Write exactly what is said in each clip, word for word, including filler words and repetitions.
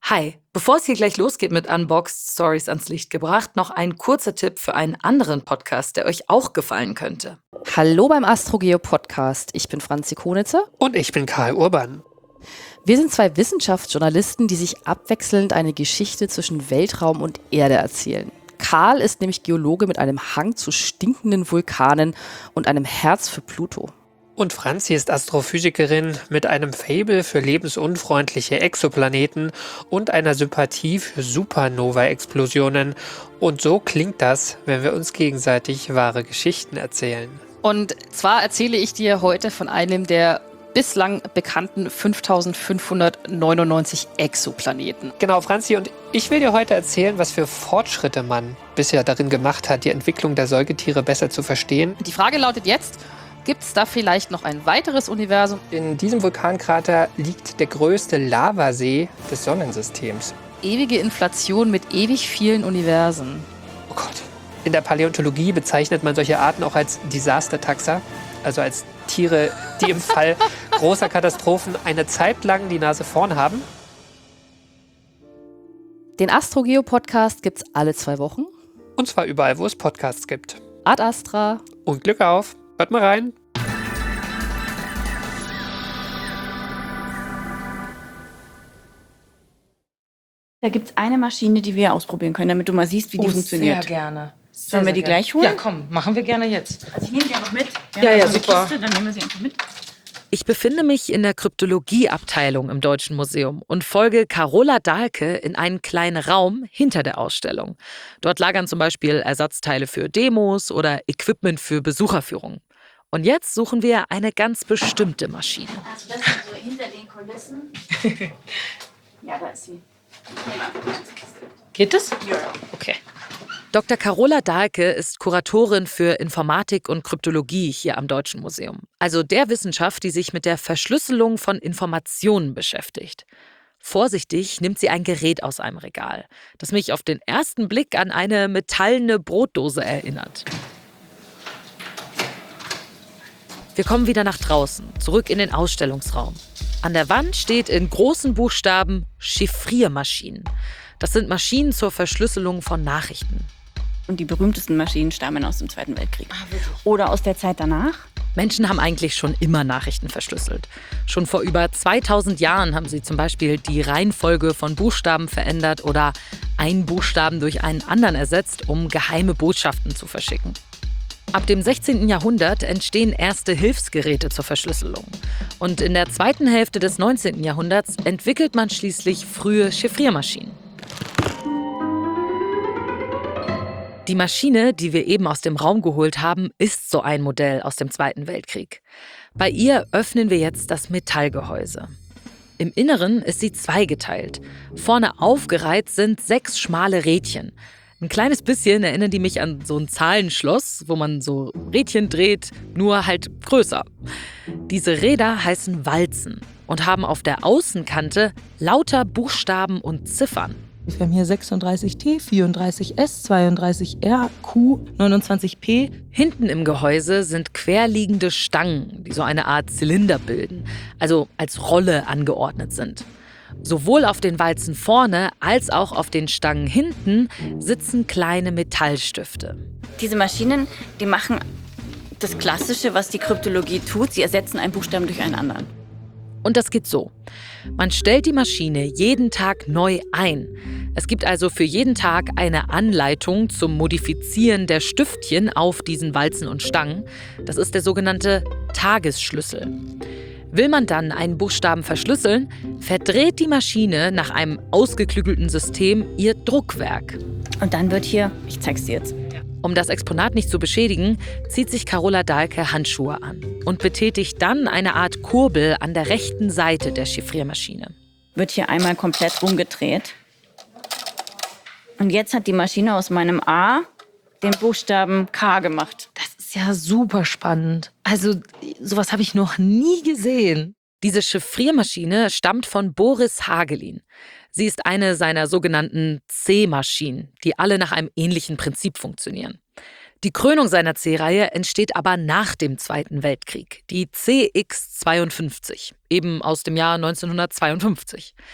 Hi, bevor es hier gleich losgeht mit Unboxed Stories ans Licht gebracht, noch ein kurzer Tipp für einen anderen Podcast, der euch auch gefallen könnte. Hallo beim AstroGeo Podcast. Ich bin Franzi Konitzer. Und ich bin Karl Urban. Wir sind zwei Wissenschaftsjournalisten, die sich abwechselnd eine Geschichte zwischen Weltraum und Erde erzählen. Karl ist nämlich Geologe mit einem Hang zu stinkenden Vulkanen und einem Herz für Pluto. Und Franzi ist Astrophysikerin mit einem Faible für lebensunfreundliche Exoplaneten und einer Sympathie für Supernova-Explosionen. Und so klingt das, wenn wir uns gegenseitig wahre Geschichten erzählen. Und zwar erzähle ich dir heute von einem der bislang bekannten fünftausendfünfhundertneunundneunzig Exoplaneten. Genau, Franzi, und ich will dir heute erzählen, was für Fortschritte man bisher darin gemacht hat, die Entwicklung der Säugetiere besser zu verstehen. Die Frage lautet jetzt: Gibt es da vielleicht noch ein weiteres Universum? In diesem Vulkankrater liegt der größte Lavasee des Sonnensystems. Ewige Inflation mit ewig vielen Universen. Oh Gott. In der Paläontologie bezeichnet man solche Arten auch als Disaster-Taxa, also als Tiere, die im Fall großer Katastrophen eine Zeit lang die Nase vorn haben. Den AstroGeo-Podcast gibt's alle zwei Wochen. Und zwar überall, wo es Podcasts gibt. Ad Astra. Und Glück auf. Hört mal rein. Da gibt es eine Maschine, die wir ausprobieren können, damit du mal siehst, wie die oh, funktioniert. Sehr gerne. Sehr, Sollen wir sehr die gerne. gleich holen? Ja, komm, machen wir gerne jetzt. Also ich nehme die einfach mit. Wir Ja, haben ja, so eine super. Kiste, dann nehmen wir sie einfach mit. Ich befinde mich in der Kryptologie-Abteilung im Deutschen Museum und folge Carola Dahlke in einen kleinen Raum hinter der Ausstellung. Dort lagern zum Beispiel Ersatzteile für Demos oder Equipment für Besucherführungen. Und jetzt suchen wir eine ganz bestimmte Maschine. Also das ist so hinter den Kulissen. Ja, da ist sie. Geht das? Ja. Okay. Doktor Carola Dahlke ist Kuratorin für Informatik und Kryptologie hier am Deutschen Museum. Also der Wissenschaft, die sich mit der Verschlüsselung von Informationen beschäftigt. Vorsichtig nimmt sie ein Gerät aus einem Regal, das mich auf den ersten Blick an eine metallene Brotdose erinnert. Wir kommen wieder nach draußen, zurück in den Ausstellungsraum. An der Wand steht in großen Buchstaben Chiffriermaschinen. Das sind Maschinen zur Verschlüsselung von Nachrichten. Und die berühmtesten Maschinen stammen aus dem Zweiten Weltkrieg. Oder aus der Zeit danach. Menschen haben eigentlich schon immer Nachrichten verschlüsselt. Schon vor über zweitausend Jahren haben sie zum Beispiel die Reihenfolge von Buchstaben verändert oder einen Buchstaben durch einen anderen ersetzt, um geheime Botschaften zu verschicken. Ab dem sechzehnten Jahrhundert entstehen erste Hilfsgeräte zur Verschlüsselung. Und in der zweiten Hälfte des neunzehnten Jahrhunderts entwickelt man schließlich frühe Chiffriermaschinen. Die Maschine, die wir eben aus dem Raum geholt haben, ist so ein Modell aus dem Zweiten Weltkrieg. Bei ihr öffnen wir jetzt das Metallgehäuse. Im Inneren ist sie zweigeteilt. Vorne aufgereiht sind sechs schmale Rädchen. Ein kleines bisschen erinnern die mich an so ein Zahlenschloss, wo man so Rädchen dreht, nur halt größer. Diese Räder heißen Walzen und haben auf der Außenkante lauter Buchstaben und Ziffern. Wir haben hier sechsunddreißig T, vierunddreißig S, zweiunddreißig R, Q, neunundzwanzig P. Hinten im Gehäuse sind querliegende Stangen, die so eine Art Zylinder bilden, also als Rolle angeordnet sind. Sowohl auf den Walzen vorne als auch auf den Stangen hinten sitzen kleine Metallstifte. Diese Maschinen, die machen das Klassische, was die Kryptologie tut. Sie ersetzen einen Buchstaben durch einen anderen. Und das geht so. Man stellt die Maschine jeden Tag neu ein. Es gibt also für jeden Tag eine Anleitung zum Modifizieren der Stiftchen auf diesen Walzen und Stangen. Das ist der sogenannte Tagesschlüssel. Will man dann einen Buchstaben verschlüsseln, verdreht die Maschine nach einem ausgeklügelten System ihr Druckwerk. Und dann wird hier, ich zeig's dir jetzt. Um das Exponat nicht zu beschädigen, zieht sich Carola Dahlke Handschuhe an und betätigt dann eine Art Kurbel an der rechten Seite der Chiffriermaschine. Wird hier einmal komplett rumgedreht. Und jetzt hat die Maschine aus meinem A den Buchstaben K gemacht. Das ist ja super spannend. Also sowas habe ich noch nie gesehen. Diese Chiffriermaschine stammt von Boris Hagelin. Sie ist eine seiner sogenannten C-Maschinen, die alle nach einem ähnlichen Prinzip funktionieren. Die Krönung seiner C-Reihe entsteht aber nach dem Zweiten Weltkrieg, die C X zweiundfünfzig, eben aus dem Jahr neunzehnhundertzweiundfünfzig.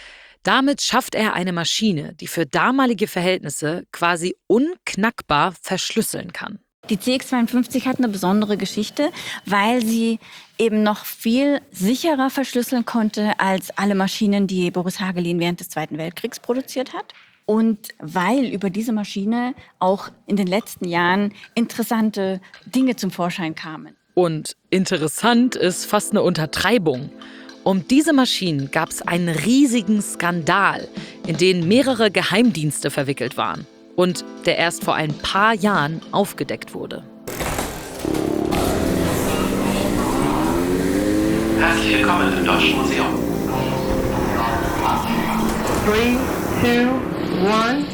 Damit schafft er eine Maschine, die für damalige Verhältnisse quasi unknackbar verschlüsseln kann. Die C X zweiundfünfzig hat eine besondere Geschichte, weil sie eben noch viel sicherer verschlüsseln konnte als alle Maschinen, die Boris Hagelin während des Zweiten Weltkriegs produziert hat. Und weil über diese Maschine auch in den letzten Jahren interessante Dinge zum Vorschein kamen. Und interessant ist fast eine Untertreibung. Um diese Maschinen gab es einen riesigen Skandal, in den mehrere Geheimdienste verwickelt waren. Und der erst vor ein paar Jahren aufgedeckt wurde. Herzlich willkommen im Deutschen Museum. Three, two, one.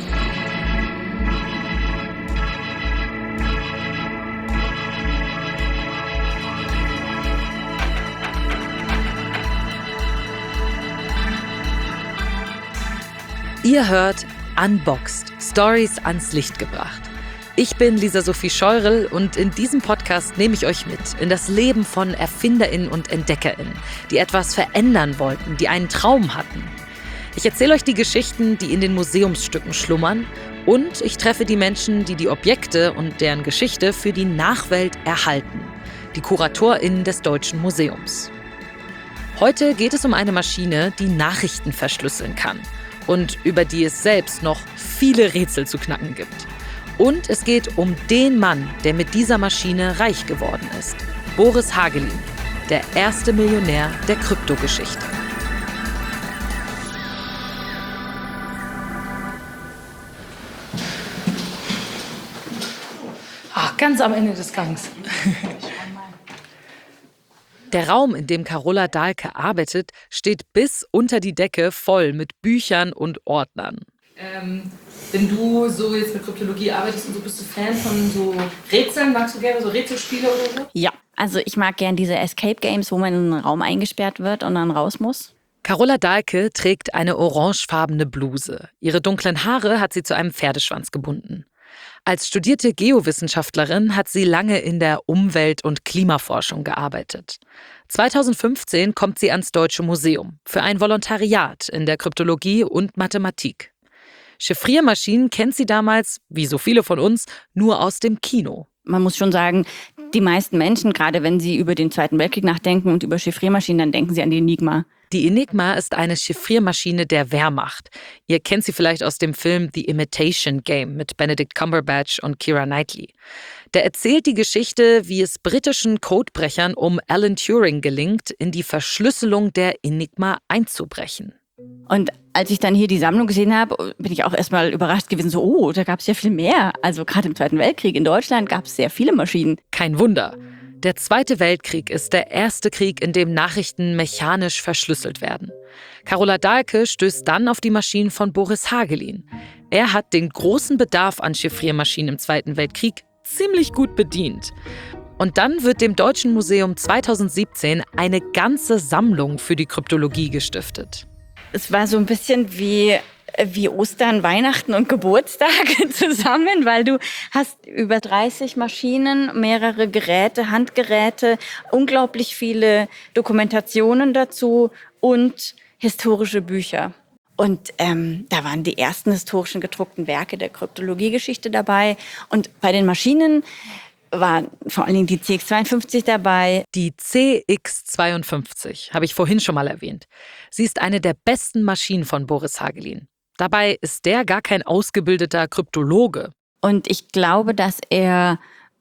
Ihr hört Unboxed, Stories ans Licht gebracht. Ich bin Lisa Sophie Scheurel und in diesem Podcast nehme ich euch mit in das Leben von ErfinderInnen und EntdeckerInnen, die etwas verändern wollten, die einen Traum hatten. Ich erzähle euch die Geschichten, die in den Museumsstücken schlummern, und ich treffe die Menschen, die die Objekte und deren Geschichte für die Nachwelt erhalten, die KuratorInnen des Deutschen Museums. Heute geht es um eine Maschine, die Nachrichten verschlüsseln kann und über die es selbst noch viele Rätsel zu knacken gibt. Und es geht um den Mann, der mit dieser Maschine reich geworden ist. Boris Hagelin, der erste Millionär der Kryptogeschichte. Ach, ganz am Ende des Gangs. Der Raum, in dem Carola Dahlke arbeitet, steht bis unter die Decke voll mit Büchern und Ordnern. Ähm, wenn du so jetzt mit Kryptologie arbeitest und so, bist du Fan von so Rätseln? Magst du gerne so Rätselspiele oder so? Ja, also ich mag gern diese Escape Games, wo man in einen Raum eingesperrt wird und dann raus muss. Carola Dahlke trägt eine orangefarbene Bluse. Ihre dunklen Haare hat sie zu einem Pferdeschwanz gebunden. Als studierte Geowissenschaftlerin hat sie lange in der Umwelt- und Klimaforschung gearbeitet. zweitausendfünfzehn kommt sie ans Deutsche Museum für ein Volontariat in der Kryptologie und Mathematik. Chiffriermaschinen kennt sie damals, wie so viele von uns, nur aus dem Kino. Man muss schon sagen, die meisten Menschen, gerade wenn sie über den Zweiten Weltkrieg nachdenken und über Chiffriermaschinen, dann denken sie an die Enigma. Die Enigma ist eine Chiffriermaschine der Wehrmacht. Ihr kennt sie vielleicht aus dem Film The Imitation Game mit Benedict Cumberbatch und Keira Knightley. Der erzählt die Geschichte, wie es britischen Codebrechern um Alan Turing gelingt, in die Verschlüsselung der Enigma einzubrechen. Und als ich dann hier die Sammlung gesehen habe, bin ich auch erstmal überrascht gewesen, so, oh, da gab es ja viel mehr. Also gerade im Zweiten Weltkrieg in Deutschland gab es sehr viele Maschinen. Kein Wunder. Der Zweite Weltkrieg ist der erste Krieg, in dem Nachrichten mechanisch verschlüsselt werden. Carola Dahlke stößt dann auf die Maschinen von Boris Hagelin. Er hat den großen Bedarf an Chiffriermaschinen im Zweiten Weltkrieg ziemlich gut bedient. Und dann wird dem Deutschen Museum zweitausendsiebzehn eine ganze Sammlung für die Kryptologie gestiftet. Es war so ein bisschen wie, wie Ostern, Weihnachten und Geburtstag zusammen, weil du hast über dreißig Maschinen, mehrere Geräte, Handgeräte, unglaublich viele Dokumentationen dazu und historische Bücher. Und ähm, da waren die ersten historischen gedruckten Werke der Kryptologiegeschichte dabei. Und bei den Maschinen war vor allen Dingen die C X zweiundfünfzig dabei. Die C X zweiundfünfzig habe ich vorhin schon mal erwähnt. Sie ist eine der besten Maschinen von Boris Hagelin. Dabei ist der gar kein ausgebildeter Kryptologe. Und ich glaube, dass er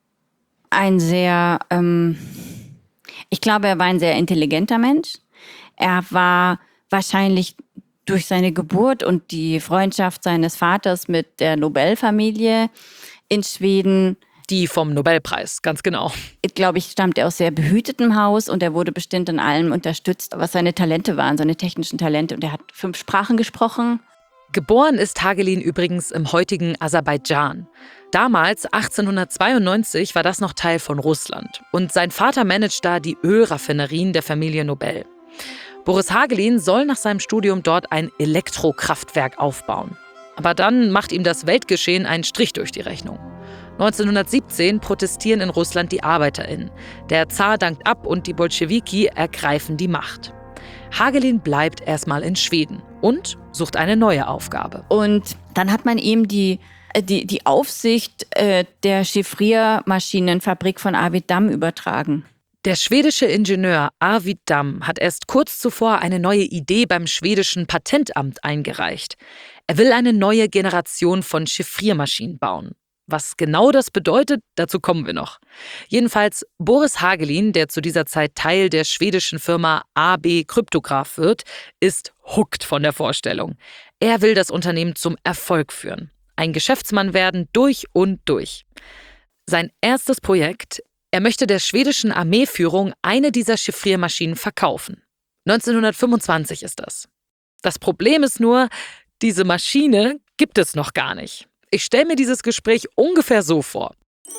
ein sehr, ähm, ich glaube, er war ein sehr intelligenter Mensch. Er war wahrscheinlich durch seine Geburt und die Freundschaft seines Vaters mit der Nobelfamilie in Schweden, Die vom Nobelpreis, ganz genau. glaube ich, stammt er aus sehr behütetem Haus und er wurde bestimmt in allem unterstützt, was seine Talente waren, seine technischen Talente. Und er hat fünf Sprachen gesprochen. Geboren ist Hagelin übrigens im heutigen Aserbaidschan. Damals, achtzehnhundertzweiundneunzig, war das noch Teil von Russland. Und sein Vater managt da die Ölraffinerien der Familie Nobel. Boris Hagelin soll nach seinem Studium dort ein Elektrokraftwerk aufbauen. Aber dann macht ihm das Weltgeschehen einen Strich durch die Rechnung. neunzehnhundertsiebzehn protestieren in Russland die ArbeiterInnen. Der Zar dankt ab und die Bolschewiki ergreifen die Macht. Hagelin bleibt erstmal in Schweden und sucht eine neue Aufgabe. Und dann hat man ihm die, die, die Aufsicht äh, der Chiffriermaschinenfabrik von Arvid Damm übertragen. Der schwedische Ingenieur Arvid Damm hat erst kurz zuvor eine neue Idee beim schwedischen Patentamt eingereicht. Er will eine neue Generation von Chiffriermaschinen bauen. Was genau das bedeutet, dazu kommen wir noch. Jedenfalls Boris Hagelin, der zu dieser Zeit Teil der schwedischen Firma A B Kryptograph wird, ist hooked von der Vorstellung. Er will das Unternehmen zum Erfolg führen. Ein Geschäftsmann werden durch und durch. Sein erstes Projekt: Er möchte der schwedischen Armeeführung eine dieser Chiffriermaschinen verkaufen. neunzehnhundertfünfundzwanzig ist das. Das Problem ist nur, diese Maschine gibt es noch gar nicht. Ich stelle mir dieses Gespräch ungefähr so vor.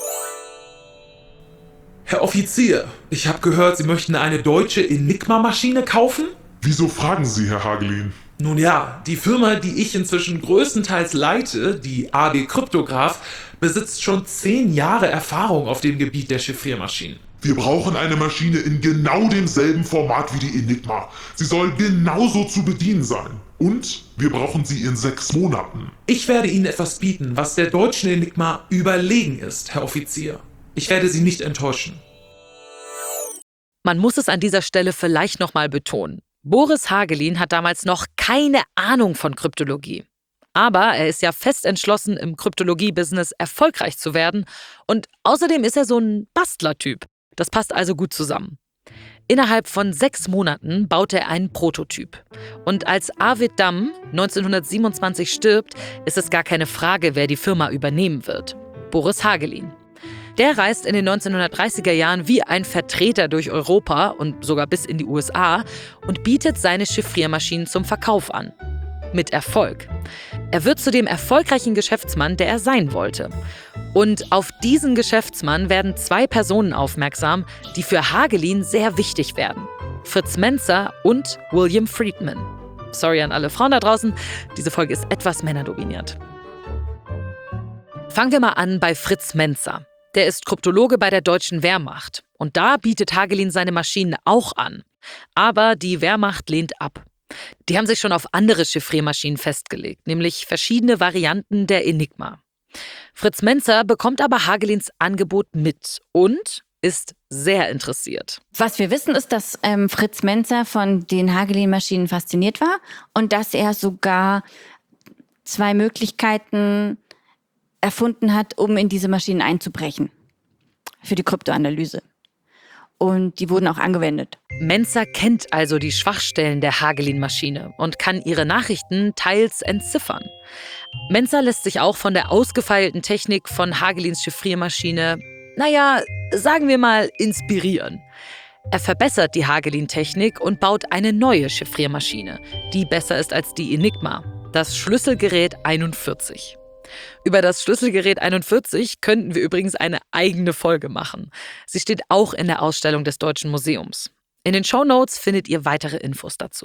Herr Offizier, ich habe gehört, Sie möchten eine deutsche Enigma-Maschine kaufen? Wieso fragen Sie, Herr Hagelin? Nun ja, die Firma, die ich inzwischen größtenteils leite, die A B Kryptograph, besitzt schon zehn Jahre Erfahrung auf dem Gebiet der Chiffriermaschinen. Wir brauchen eine Maschine in genau demselben Format wie die Enigma. Sie soll genauso zu bedienen sein. Und wir brauchen sie in sechs Monaten. Ich werde Ihnen etwas bieten, was der deutschen Enigma überlegen ist, Herr Offizier. Ich werde Sie nicht enttäuschen. Man muss es an dieser Stelle vielleicht nochmal betonen. Boris Hagelin hat damals noch keine Ahnung von Kryptologie. Aber er ist ja fest entschlossen, im Kryptologie-Business erfolgreich zu werden. Und außerdem ist er so ein Bastlertyp. Das passt also gut zusammen. Innerhalb von sechs Monaten baut er einen Prototyp. Und als Arvid Damm neunzehnhundertsiebenundzwanzig stirbt, ist es gar keine Frage, wer die Firma übernehmen wird. Boris Hagelin. Der reist in den neunzehnhundertdreißiger Jahren wie ein Vertreter durch Europa und sogar bis in die U S A und bietet seine Chiffriermaschinen zum Verkauf an. Mit Erfolg. Er wird zu dem erfolgreichen Geschäftsmann, der er sein wollte. Und auf diesen Geschäftsmann werden zwei Personen aufmerksam, die für Hagelin sehr wichtig werden. Fritz Menzer und William Friedman. Sorry an alle Frauen da draußen, diese Folge ist etwas männerdominiert. Fangen wir mal an bei Fritz Menzer. Der ist Kryptologe bei der deutschen Wehrmacht. Und da bietet Hagelin seine Maschinen auch an. Aber die Wehrmacht lehnt ab. Die haben sich schon auf andere Chiffriermaschinen festgelegt, nämlich verschiedene Varianten der Enigma. Fritz Menzer bekommt aber Hagelins Angebot mit und ist sehr interessiert. Was wir wissen, ist, dass ähm, Fritz Menzer von den Hagelin-Maschinen fasziniert war und dass er sogar zwei Möglichkeiten erfunden hat, um in diese Maschinen einzubrechen für die Kryptoanalyse. Und die wurden auch angewendet. Menzer kennt also die Schwachstellen der Hagelin-Maschine und kann ihre Nachrichten teils entziffern. Menzer lässt sich auch von der ausgefeilten Technik von Hagelins Chiffriermaschine, naja, sagen wir mal, inspirieren. Er verbessert die Hagelin-Technik und baut eine neue Chiffriermaschine, die besser ist als die Enigma, das Schlüsselgerät einundvierzig. Über das Schlüsselgerät einundvierzig könnten wir übrigens eine eigene Folge machen. Sie steht auch in der Ausstellung des Deutschen Museums. In den Shownotes findet ihr weitere Infos dazu.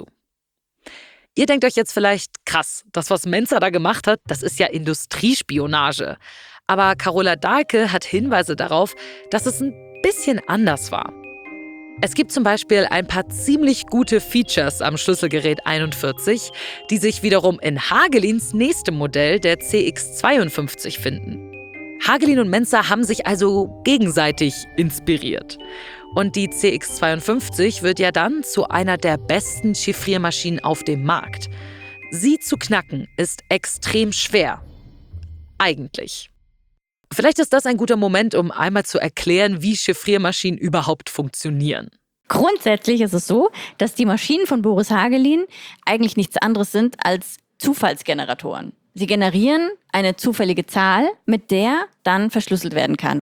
Ihr denkt euch jetzt vielleicht, krass, das, was Menzer da gemacht hat, das ist ja Industriespionage. Aber Carola Dahlke hat Hinweise darauf, dass es ein bisschen anders war. Es gibt zum Beispiel ein paar ziemlich gute Features am Schlüsselgerät einundvierzig, die sich wiederum in Hagelins nächstem Modell, der C X zweiundfünfzig, finden. Hagelin und Menzer haben sich also gegenseitig inspiriert. Und die C X zweiundfünfzig wird ja dann zu einer der besten Chiffriermaschinen auf dem Markt. Sie zu knacken ist extrem schwer. Eigentlich. Vielleicht ist das ein guter Moment, um einmal zu erklären, wie Chiffriermaschinen überhaupt funktionieren. Grundsätzlich ist es so, dass die Maschinen von Boris Hagelin eigentlich nichts anderes sind als Zufallsgeneratoren. Sie generieren eine zufällige Zahl, mit der dann verschlüsselt werden kann.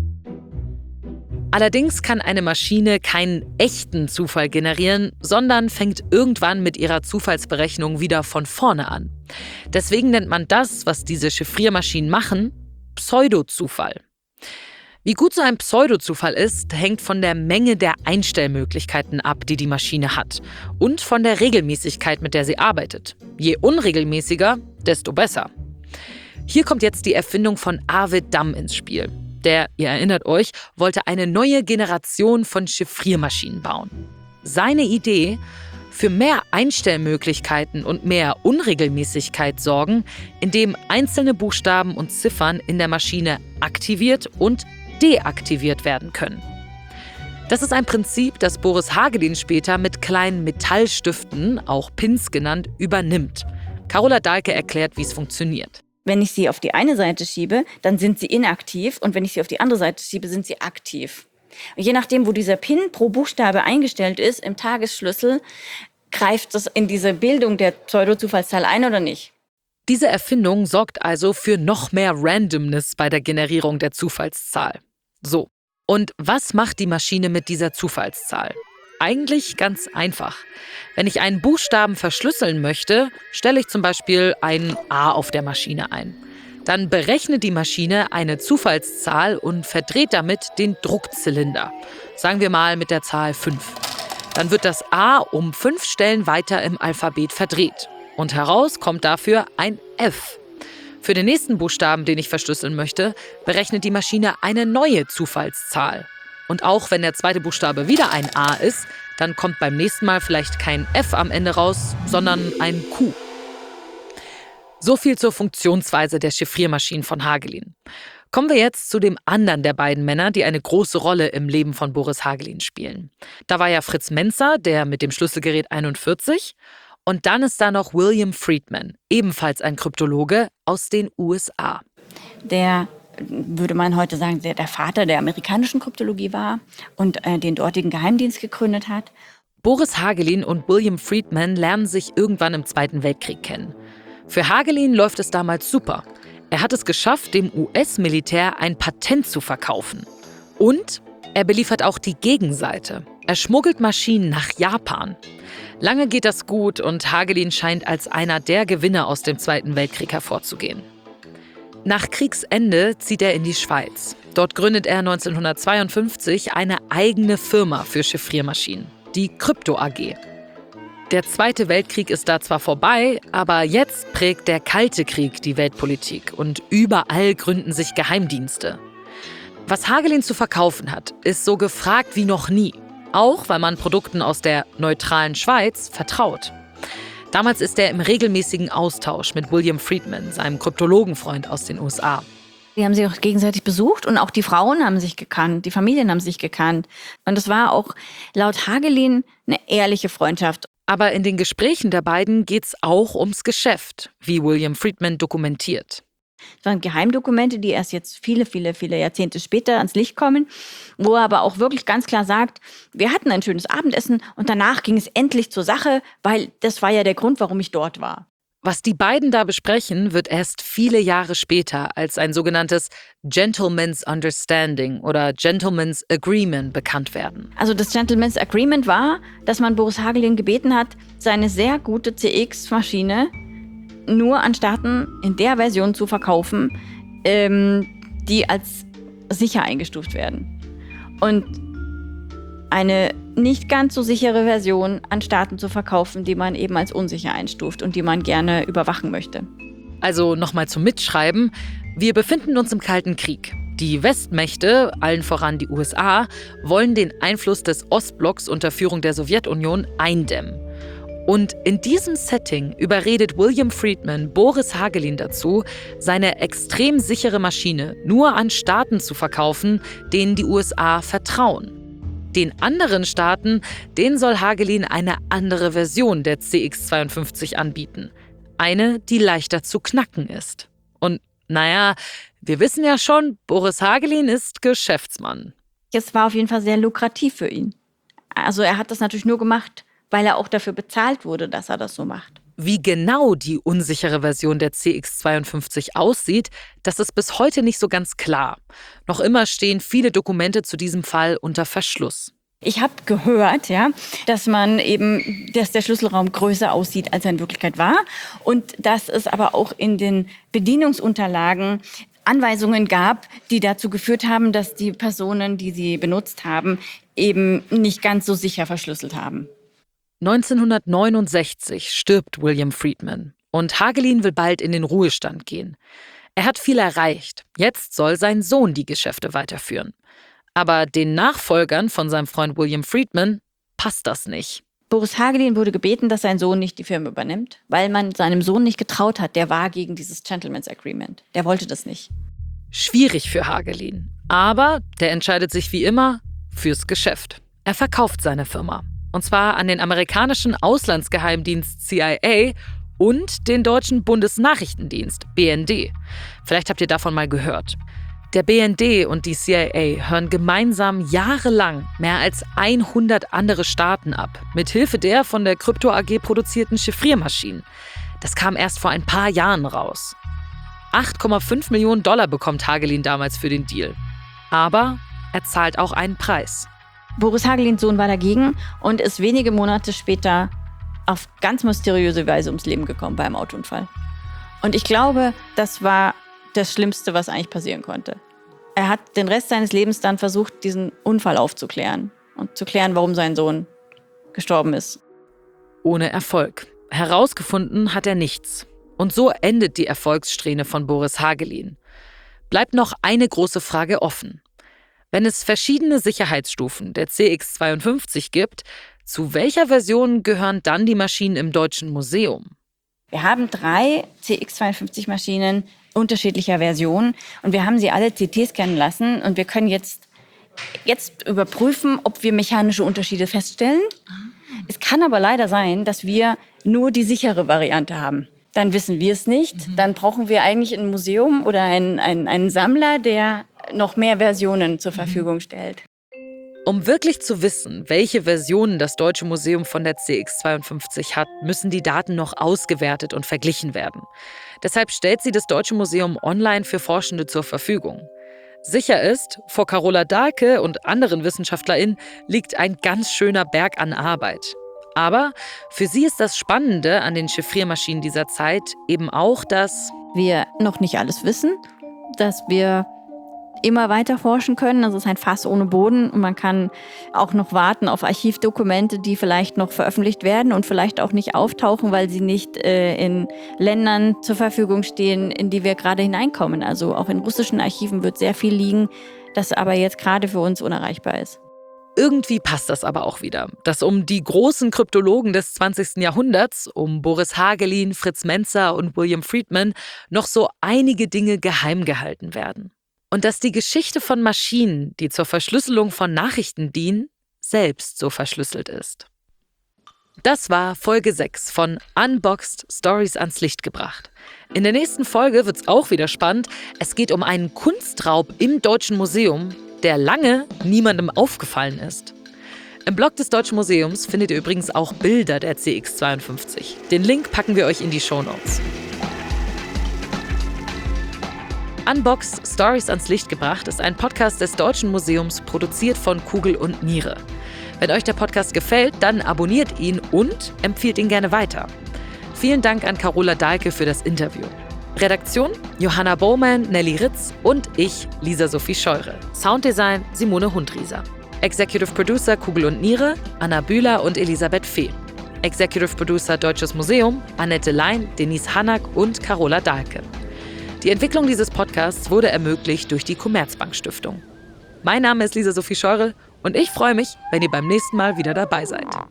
Allerdings kann eine Maschine keinen echten Zufall generieren, sondern fängt irgendwann mit ihrer Zufallsberechnung wieder von vorne an. Deswegen nennt man das, was diese Chiffriermaschinen machen, Pseudozufall. Wie gut so ein Pseudozufall ist, hängt von der Menge der Einstellmöglichkeiten ab, die die Maschine hat, und von der Regelmäßigkeit, mit der sie arbeitet. Je unregelmäßiger, desto besser. Hier kommt jetzt die Erfindung von Arvid Damm ins Spiel. Der, ihr erinnert euch, wollte eine neue Generation von Chiffriermaschinen bauen. Seine Idee: für mehr Einstellmöglichkeiten und mehr Unregelmäßigkeit sorgen, indem einzelne Buchstaben und Ziffern in der Maschine aktiviert und deaktiviert werden können. Das ist ein Prinzip, das Boris Hagelin später mit kleinen Metallstiften, auch Pins genannt, übernimmt. Carola Dahlke erklärt, wie es funktioniert. Wenn ich sie auf die eine Seite schiebe, dann sind sie inaktiv und wenn ich sie auf die andere Seite schiebe, sind sie aktiv. Und je nachdem, wo dieser Pin pro Buchstabe eingestellt ist, im Tagesschlüssel, greift das in diese Bildung der Pseudo-Zufallszahl ein oder nicht. Diese Erfindung sorgt also für noch mehr Randomness bei der Generierung der Zufallszahl. So, und was macht die Maschine mit dieser Zufallszahl? Eigentlich ganz einfach. Wenn ich einen Buchstaben verschlüsseln möchte, stelle ich zum Beispiel ein A auf der Maschine ein. Dann berechnet die Maschine eine Zufallszahl und verdreht damit den Druckzylinder. Sagen wir mal mit der Zahl fünf. Dann wird das A um fünf Stellen weiter im Alphabet verdreht. Und heraus kommt dafür ein F. Für den nächsten Buchstaben, den ich verschlüsseln möchte, berechnet die Maschine eine neue Zufallszahl. Und auch wenn der zweite Buchstabe wieder ein A ist, dann kommt beim nächsten Mal vielleicht kein F am Ende raus, sondern ein Q. So viel zur Funktionsweise der Chiffriermaschinen von Hagelin. Kommen wir jetzt zu dem anderen der beiden Männer, die eine große Rolle im Leben von Boris Hagelin spielen. Da war ja Fritz Menzer, der mit dem Schlüsselgerät einundvierzig. Und dann ist da noch William Friedman, ebenfalls ein Kryptologe aus den U S A. Der, würde man heute sagen, der, der Vater der amerikanischen Kryptologie war und äh, den dortigen Geheimdienst gegründet hat. Boris Hagelin und William Friedman lernen sich irgendwann im Zweiten Weltkrieg kennen. Für Hagelin läuft es damals super. Er hat es geschafft, dem U S-Militär ein Patent zu verkaufen. Und er beliefert auch die Gegenseite. Er schmuggelt Maschinen nach Japan. Lange geht das gut und Hagelin scheint als einer der Gewinner aus dem Zweiten Weltkrieg hervorzugehen. Nach Kriegsende zieht er in die Schweiz. Dort gründet er neunzehnhundertzweiundfünfzig eine eigene Firma für Chiffriermaschinen, die Krypto A G. Der Zweite Weltkrieg ist da zwar vorbei, aber jetzt prägt der Kalte Krieg die Weltpolitik und überall gründen sich Geheimdienste. Was Hagelin zu verkaufen hat, ist so gefragt wie noch nie. Auch weil man Produkten aus der neutralen Schweiz vertraut. Damals ist er im regelmäßigen Austausch mit William Friedman, seinem Kryptologenfreund aus den U S A. Die haben sich auch gegenseitig besucht und auch die Frauen haben sich gekannt, die Familien haben sich gekannt. Und es war auch laut Hagelin eine ehrliche Freundschaft. Aber in den Gesprächen der beiden geht's auch ums Geschäft, wie William Friedman dokumentiert. Es waren Geheimdokumente, die erst jetzt viele, viele, viele Jahrzehnte später ans Licht kommen, wo er aber auch wirklich ganz klar sagt, wir hatten ein schönes Abendessen und danach ging es endlich zur Sache, weil das war ja der Grund, warum ich dort war. Was die beiden da besprechen, wird erst viele Jahre später als ein sogenanntes Gentleman's Understanding oder Gentleman's Agreement bekannt werden. Also das Gentleman's Agreement war, dass man Boris Hagelin gebeten hat, seine sehr gute C X-Maschine nur an Staaten in der Version zu verkaufen, ähm, die als sicher eingestuft werden. Und eine nicht ganz so sichere Version an Staaten zu verkaufen, die man eben als unsicher einstuft und die man gerne überwachen möchte. Also nochmal zum Mitschreiben. Wir befinden uns im Kalten Krieg. Die Westmächte, allen voran die U S A, wollen den Einfluss des Ostblocks unter Führung der Sowjetunion eindämmen. Und in diesem Setting überredet William Friedman Boris Hagelin dazu, seine extrem sichere Maschine nur an Staaten zu verkaufen, denen die U S A vertrauen. Den anderen Staaten, denen soll Hagelin eine andere Version der C X zweiundfünfzig anbieten. Eine, die leichter zu knacken ist. Und naja, wir wissen ja schon, Boris Hagelin ist Geschäftsmann. Es war auf jeden Fall sehr lukrativ für ihn. Also er hat das natürlich nur gemacht, weil er auch dafür bezahlt wurde, dass er das so macht. Wie genau die unsichere Version der C X zweiundfünfzig aussieht, das ist bis heute nicht so ganz klar. Noch immer stehen viele Dokumente zu diesem Fall unter Verschluss. Ich habe gehört, ja, dass man eben, dass der Schlüsselraum größer aussieht, als er in Wirklichkeit war. Und dass es aber auch in den Bedienungsunterlagen Anweisungen gab, die dazu geführt haben, dass die Personen, die sie benutzt haben, eben nicht ganz so sicher verschlüsselt haben. neunzehnhundertneunundsechzig stirbt William Friedman und Hagelin will bald in den Ruhestand gehen. Er hat viel erreicht. Jetzt soll sein Sohn die Geschäfte weiterführen. Aber den Nachfolgern von seinem Freund William Friedman passt das nicht. Boris Hagelin wurde gebeten, dass sein Sohn nicht die Firma übernimmt, weil man seinem Sohn nicht getraut hat. Der war gegen dieses Gentleman's Agreement. Der wollte das nicht. Schwierig für Hagelin. Aber der entscheidet sich wie immer fürs Geschäft. Er verkauft seine Firma. Und zwar an den amerikanischen Auslandsgeheimdienst C I A und den deutschen Bundesnachrichtendienst B N D. Vielleicht habt ihr davon mal gehört. Der B N D und die C I A hören gemeinsam jahrelang mehr als hundert andere Staaten ab, mithilfe der von der Krypto A G produzierten Chiffriermaschinen. Das kam erst vor ein paar Jahren raus. acht Komma fünf Millionen Dollar bekommt Hagelin damals für den Deal. Aber er zahlt auch einen Preis. Boris Hagelins Sohn war dagegen und ist wenige Monate später auf ganz mysteriöse Weise ums Leben gekommen bei einem Autounfall. Und ich glaube, das war das Schlimmste, was eigentlich passieren konnte. Er hat den Rest seines Lebens dann versucht, diesen Unfall aufzuklären und zu klären, warum sein Sohn gestorben ist. Ohne Erfolg. Herausgefunden hat er nichts. Und so endet die Erfolgssträhne von Boris Hagelin. Bleibt noch eine große Frage offen. Wenn es verschiedene Sicherheitsstufen der C X zweiundfünfzig gibt, zu welcher Version gehören dann die Maschinen im Deutschen Museum? Wir haben drei C X zweiundfünfzig Maschinen unterschiedlicher Versionen und wir haben sie alle C T scannen lassen und wir können jetzt, jetzt überprüfen, ob wir mechanische Unterschiede feststellen. Es kann aber leider sein, dass wir nur die sichere Variante haben. Dann wissen wir es nicht. Dann brauchen wir eigentlich ein Museum oder einen, einen, einen Sammler, der noch mehr Versionen zur Verfügung stellt. Um wirklich zu wissen, welche Versionen das Deutsche Museum von der C X zweiundfünfzig hat, müssen die Daten noch ausgewertet und verglichen werden. Deshalb stellt sie das Deutsche Museum online für Forschende zur Verfügung. Sicher ist, vor Carola Dahlke und anderen WissenschaftlerInnen liegt ein ganz schöner Berg an Arbeit. Aber für sie ist das Spannende an den Chiffriermaschinen dieser Zeit eben auch, dass wir noch nicht alles wissen, dass wir immer weiter forschen können. Das ist ein Fass ohne Boden und man kann auch noch warten auf Archivdokumente, die vielleicht noch veröffentlicht werden und vielleicht auch nicht auftauchen, weil sie nicht äh, in Ländern zur Verfügung stehen, in die wir gerade hineinkommen. Also auch in russischen Archiven wird sehr viel liegen, das aber jetzt gerade für uns unerreichbar ist. Irgendwie passt das aber auch wieder, dass um die großen Kryptologen des zwanzigsten Jahrhunderts, um Boris Hagelin, Fritz Menzer und William Friedman, noch so einige Dinge geheim gehalten werden. Und dass die Geschichte von Maschinen, die zur Verschlüsselung von Nachrichten dienen, selbst so verschlüsselt ist. Das war Folge sechs von Unboxed Stories ans Licht gebracht. In der nächsten Folge wird's auch wieder spannend. Es geht um einen Kunstraub im Deutschen Museum, der lange niemandem aufgefallen ist. Im Blog des Deutschen Museums findet ihr übrigens auch Bilder der C X zweiundfünfzig. Den Link packen wir euch in die Shownotes. Unboxed Stories ans Licht gebracht ist ein Podcast des Deutschen Museums, produziert von Kugel und Niere. Wenn euch der Podcast gefällt, dann abonniert ihn und empfiehlt ihn gerne weiter. Vielen Dank an Carola Dahlke für das Interview. Redaktion Johanna Bowman, Nelly Ritz und ich, Lisa Sophie Scheure. Sounddesign Simone Hundrieser. Executive Producer Kugel und Niere, Anna Bühler und Elisabeth Fee. Executive Producer Deutsches Museum, Annette Lein, Denise Hanak und Carola Dahlke. Die Entwicklung dieses Podcasts wurde ermöglicht durch die Commerzbank Stiftung. Mein Name ist Lisa Sophie Scheure und ich freue mich, wenn ihr beim nächsten Mal wieder dabei seid.